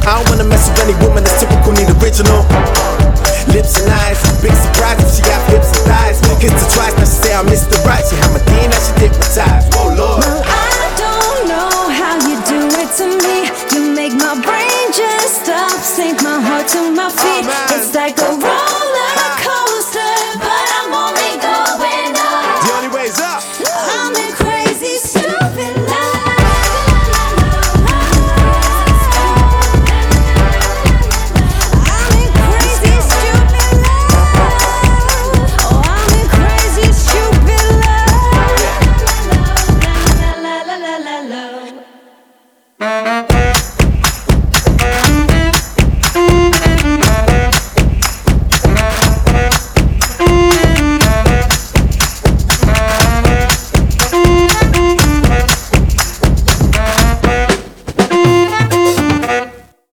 I don't wanna mess with any woman that's typical, need original. Lips and eyes, big surprise if she got hips and thighs. Kissed her twice, now she say I missed the right. She had my D, now she hypnotized. Oh Lord. Well, I don't know how you do it to me. You make my brain just stop, sink my heart to my feet. It's like a roller